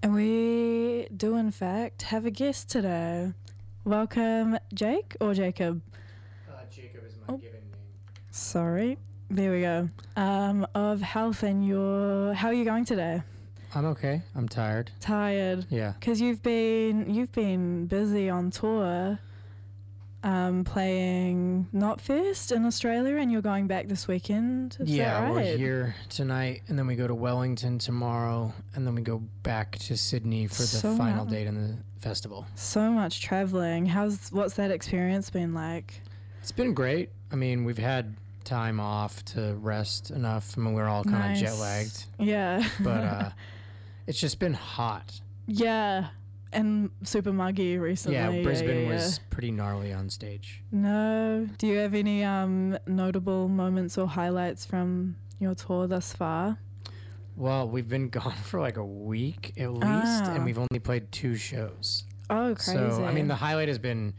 And we do, in fact, have a guest today. Welcome, Jake or Jacob? Jacob is my given name. Sorry. There we go. Of health and how are you going today? I'm okay. I'm tired. Tired? Yeah. Because you've been busy on tour, playing Knotfest in Australia, and you're going back this weekend. Is that right? We're here tonight, and then we go to Wellington tomorrow, and then we go back to Sydney for the final date in the festival. So much traveling. What's that experience been like? It's been great. I mean, we've had time off to rest enough. I mean, we're all kind of jet lagged. Yeah. But it's just been hot. Yeah. And super muggy recently. Yeah, Brisbane was pretty gnarly on stage. No. Do you have any notable moments or highlights from your tour thus far? Well, we've been gone for like a week at least, and we've only played 2 shows. Oh, crazy. So, I mean, the highlight has been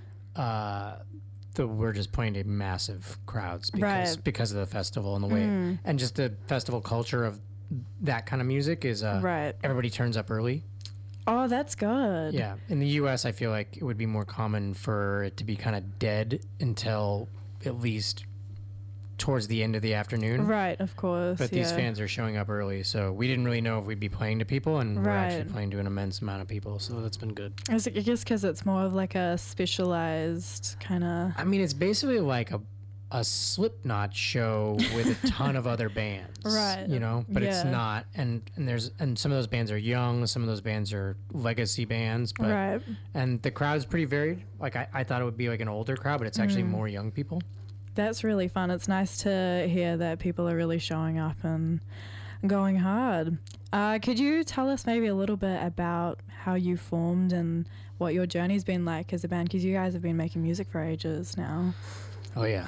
we're just playing to massive crowds because of the festival and the way, and just the festival culture of that kind of music is everybody turns up early. Oh, that's good. Yeah. In the U.S., I feel like it would be more common for it to be kind of dead until at least towards the end of the afternoon. Right, of course. But these fans are showing up early, so we didn't really know if we'd be playing to people, and we're actually playing to an immense amount of people, so that's been good. I guess because it's more of like a specialized kind of... I mean, it's basically like a Slipknot show with a ton of other bands, right? You know, but it's not. And some of those bands are young, some of those bands are legacy bands, but and the crowd's pretty varied. Like I thought it would be like an older crowd, but it's actually more young people. That's really fun. It's nice to hear that people are really showing up and going hard. Could you tell us maybe a little bit about how you formed and what your journey's been like as a band? Because you guys have been making music for ages now. Oh, yeah.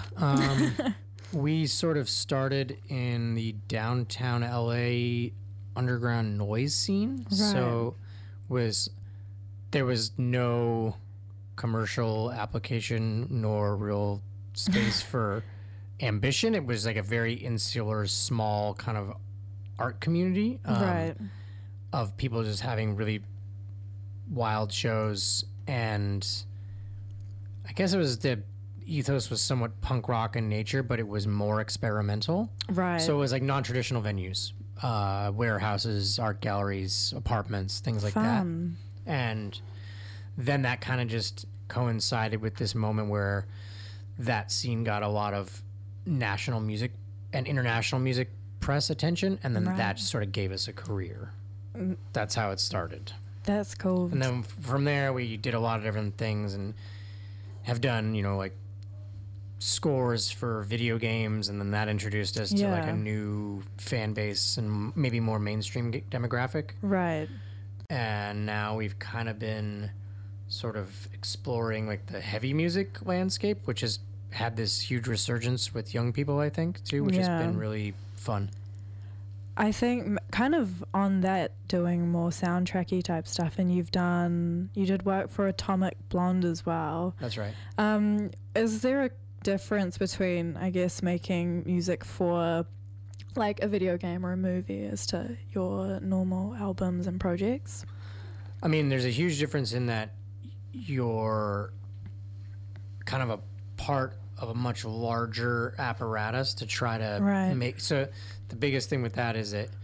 We sort of started in the downtown LA underground noise scene. Right. So there was no commercial application nor real space for ambition. It was like a very insular, small kind of art community of people just having really wild shows. And I guess it was the ethos was somewhat punk rock in nature, but it was more experimental. Right. So it was like non-traditional venues, warehouses, art galleries, apartments, things like that. And then that kind of just coincided with this moment where that scene got a lot of national music and international music press attention, and then that just sort of gave us a career. That's how it started. That's cool. And then from there, we did a lot of different things and have done, like scores for video games, and then that introduced us to like a new fan base and maybe more mainstream demographic. Right. And now we've kind of been sort of exploring like the heavy music landscape, which has had this huge resurgence with young people, I think, too, which has been really fun. I think kind of on that, doing more soundtracky type stuff, and you did work for Atomic Blonde as well. That's right. Is there a difference between, I guess, making music for like a video game or a movie as to your normal albums and projects? I mean, there's a huge difference in that you're kind of a part of a much larger apparatus to try to make. So the biggest thing with that is that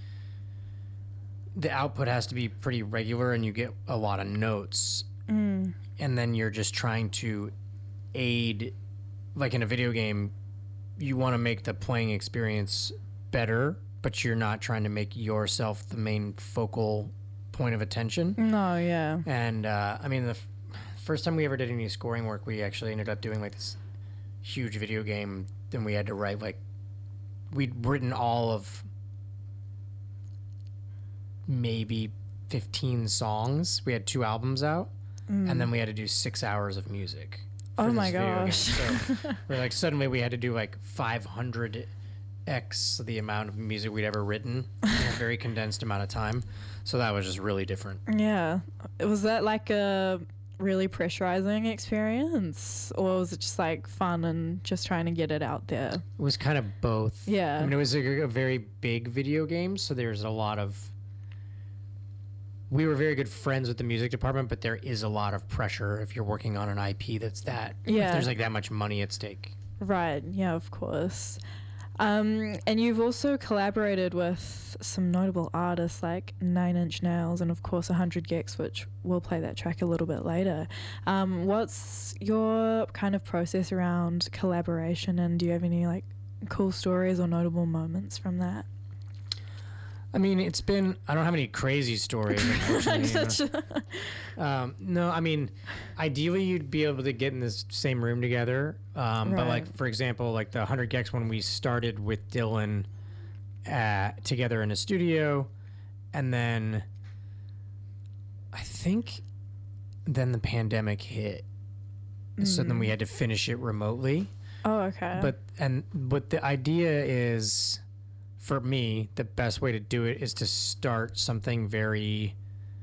the output has to be pretty regular, and you get a lot of notes, and then you're just trying to aid. Like in a video game, you want to make the playing experience better, but you're not trying to make yourself the main focal point of attention. No, yeah. And I mean, the first time we ever did any scoring work, we actually ended up doing like this huge video game. Then we had to write we'd written all of maybe 15 songs. We had 2 albums out, and then we had to do 6 hours of music. Oh my gosh. So we're like, suddenly we had to do like 500x the amount of music we'd ever written in a very condensed amount of time. So that was just really different. Yeah. Was that like a really pressurizing experience, or was it just like fun and just trying to get it out there? It was kind of both. Yeah. I mean, it was a very big video game, so there's a lot of we were very good friends with the music department, but there is a lot of pressure if you're working on an IP if there's like that much money at stake. Right. Yeah, of course. And you've also collaborated with some notable artists like Nine Inch Nails and, of course, 100 Gex, which we'll play that track a little bit later. What's your kind of process around collaboration, and do you have any like cool stories or notable moments from that? I mean, I don't have any crazy stories, unfortunately. No, I mean, ideally you'd be able to get in this same room together. But like, for example, like the 100 Gex one, we started with Dylan together in a studio. And then I think then the pandemic hit. So then we had to finish it remotely. Oh, okay. But the idea is, for me, the best way to do it is to start something very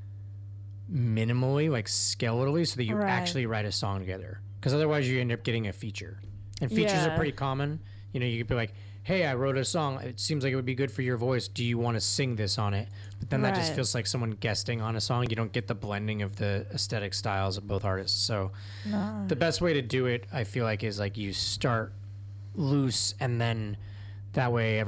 minimally, like skeletally, so that you actually write a song together. Because otherwise you end up getting a feature. And features are pretty common. You know, you could be like, hey, I wrote a song. It seems like it would be good for your voice. Do you want to sing this on it? But then that just feels like someone guesting on a song. You don't get the blending of the aesthetic styles of both artists. So the best way to do it, I feel like, is like you start loose, and then that way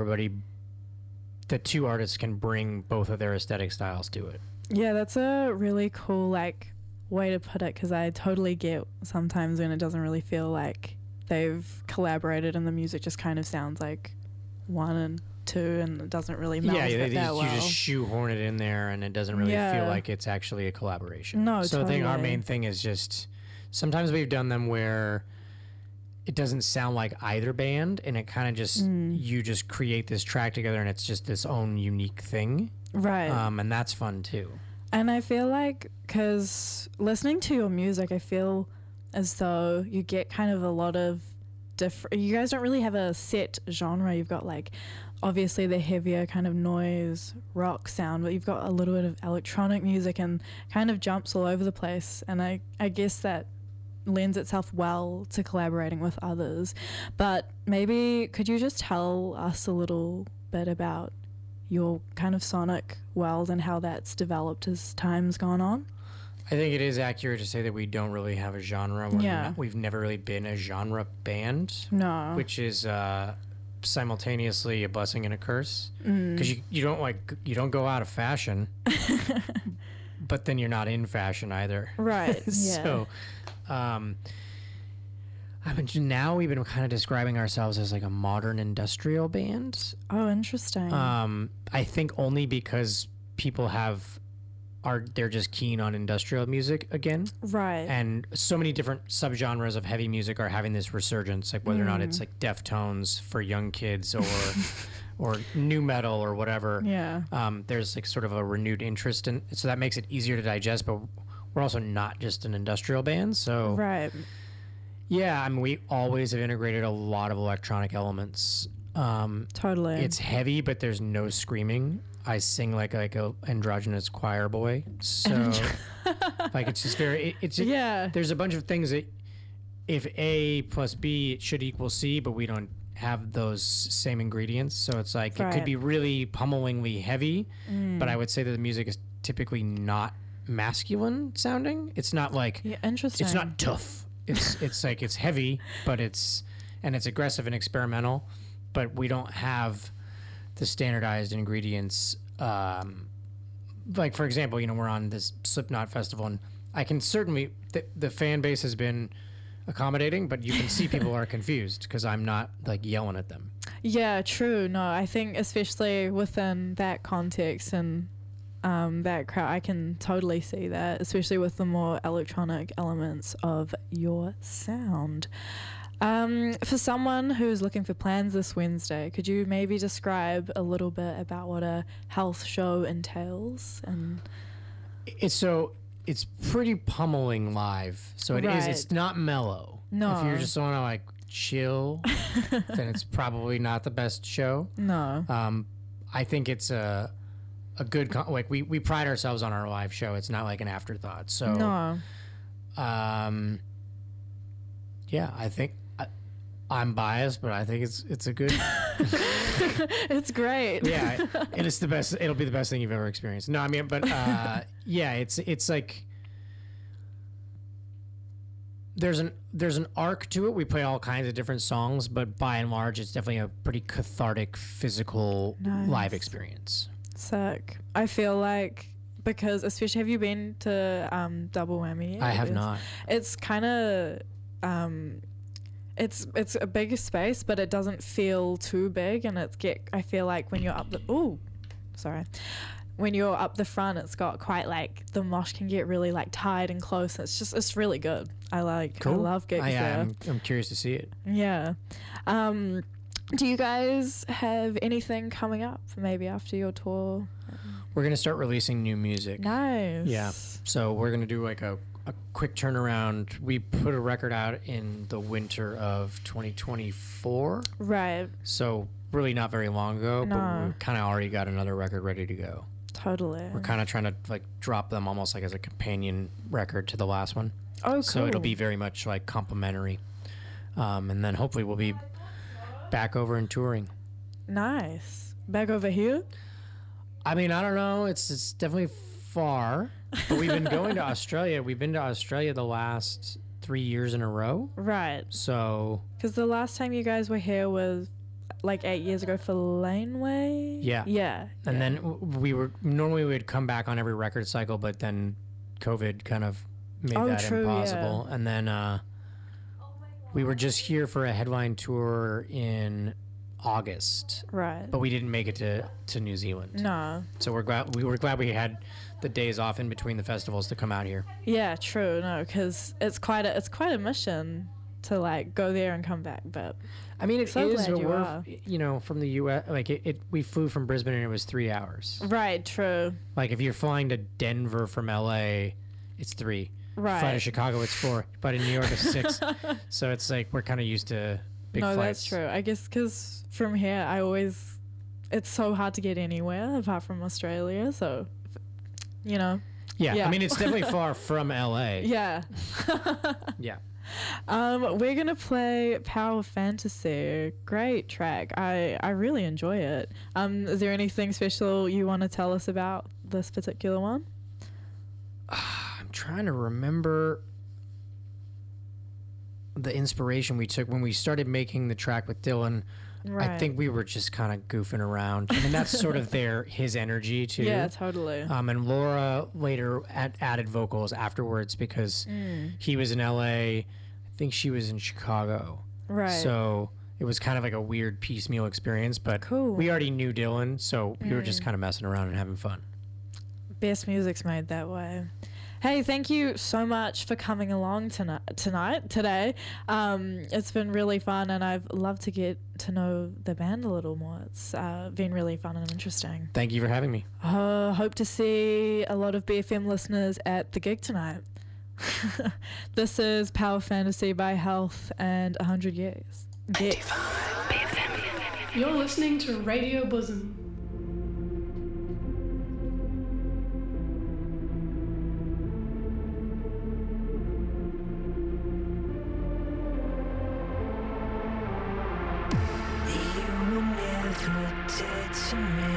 the two artists can bring both of their aesthetic styles to it. Yeah, that's a really cool like way to put it, because I totally get sometimes when it doesn't really feel like they've collaborated and the music just kind of sounds like one and two and it doesn't really meld that well. You just shoehorn it in there and it doesn't really feel like it's actually a collaboration. No, so totally. I think our main thing is just, sometimes we've done them where it doesn't sound like either band, and it kind of just you just create this track together and it's just this own unique thing, right? And that's fun too. And I feel like, because listening to your music, I feel as though you get kind of a lot of different, you guys don't really have a set genre. You've got like obviously the heavier kind of noise rock sound, but you've got a little bit of electronic music and kind of jumps all over the place, and I guess that lends itself well to collaborating with others. But maybe could you just tell us a little bit about your kind of sonic world and how that's developed as time's gone on? I think it is accurate to say that we don't really have a genre. We've never really been a genre band. No. Which is simultaneously a blessing and a curse. Because you don't go out of fashion, but then you're not in fashion either. Right. So, now we've been kind of describing ourselves as like a modern industrial band. Oh, interesting. I think only because people they're just keen on industrial music again. Right. And so many different subgenres of heavy music are having this resurgence, like whether or not it's like Deftones for young kids or new metal or whatever. Yeah. There's like sort of a renewed interest in, so that makes it easier to digest, but we're also not just an industrial band. So right. Yeah, I mean, we always have integrated a lot of electronic elements. Totally. It's heavy, but there's no screaming. I sing like a androgynous choir boy. So like it's just very there's a bunch of things that if A plus B it should equal C, but we don't have those same ingredients. So it's like it could be really pummelingly heavy, but I would say that the music is typically not masculine sounding. It's not like interesting. It's not tough. It's like it's heavy, but it's aggressive and experimental, but we don't have the standardized ingredients. Like for example, we're on this Slipknot festival, and I can certainly the fan base has been accommodating, but you can see people are confused because I'm not like yelling at them. Yeah, true. No, I think especially within that context and that crowd, I can totally see that, especially with the more electronic elements of your sound. For someone who's looking for plans this Wednesday, could you maybe describe a little bit about what a health show entails? And it's pretty pummeling live. So it is. It's not mellow. No. If you're just want to like chill, then it's probably not the best show. No. I think it's a good like we pride ourselves on our live show. It's not like an afterthought. So no. Yeah, I think I'm biased, but I think it's a good It's great. Yeah, it is the best. It'll be the best thing you've ever experienced. No, I mean, but yeah, it's like there's an arc to it. We play all kinds of different songs, but by and large, it's definitely a pretty cathartic, physical live experience. Sick. I feel like, because especially, have you been to Double Whammy? I have not. It's kind of it's a bigger space, but it doesn't feel too big, and I feel like when you're up when you're up the front, it's got quite like, the mosh can get really like tight and close. It's really good. I love gigs there. I'm curious to see it. Yeah. Do you guys have anything coming up maybe after your tour? We're gonna start releasing new music. Nice. Yeah. So we're gonna do like a quick turnaround. We put a record out in the winter of 2024. Right. So really not very long ago, No. but we kind of already got another record ready to go. Totally. We're kind of trying to like drop them almost like as a companion record to the last one. Oh, cool. So it'll be very much like complimentary. And then hopefully we'll be back over and touring. Nice. Back over here? I mean, I don't know. It's definitely far, but we've been going to Australia. We've been to Australia the last 3 years in a row. Right. So. Because the last time you guys were here was like 8 years ago for Laneway. Yeah. Yeah. And then we would come back on every record cycle, but then COVID kind of made that impossible. Yeah. And then we were just here for a headline tour in August. Right. But we didn't make it to New Zealand. No. So we were glad we had the days off in between the festivals to come out here. Yeah, true. No, because it's quite a mission to like go there and come back. But I mean, it so is. glad We're from the U.S. Like we flew from Brisbane and it was 3 hours. Right. True. Like if you're flying to Denver from L.A., it's 3. Right. Fly to Chicago, it's 4. But in New York, it's 6. So it's like we're kind of used to big flights. No, that's true. I guess because from here, it's so hard to get anywhere apart from Australia. So, Yeah. I mean, it's definitely far from L.A. Yeah. Yeah. We're gonna play Power Fantasy. Great track. I really enjoy it. Is there anything special you want to tell us about this particular one? I'm trying to remember the inspiration we took when we started making the track with Dylan. Right. I think we were just kind of goofing around. I mean, that's sort of his energy too. Yeah, totally. And Laura later added vocals afterwards because he was in LA. I think she was in Chicago. Right. So it was kind of like a weird piecemeal experience, but cool. We already knew Dylan, so we were just kind of messing around and having fun. Best music's made that way. Hey, thank you so much for coming along today. It's been really fun, and I've loved to get to know the band a little more. It's been really fun and interesting. Thank you for having me. Hope to see a lot of BFM listeners at the gig tonight. This is Power Fantasy by Health and 100 Years. You're listening to Radio Bosom. Dead to me.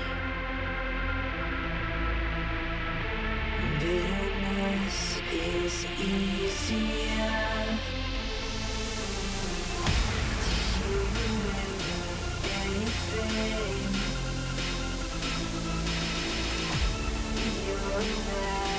Bitterness is easier. Do you remember anything? You're not.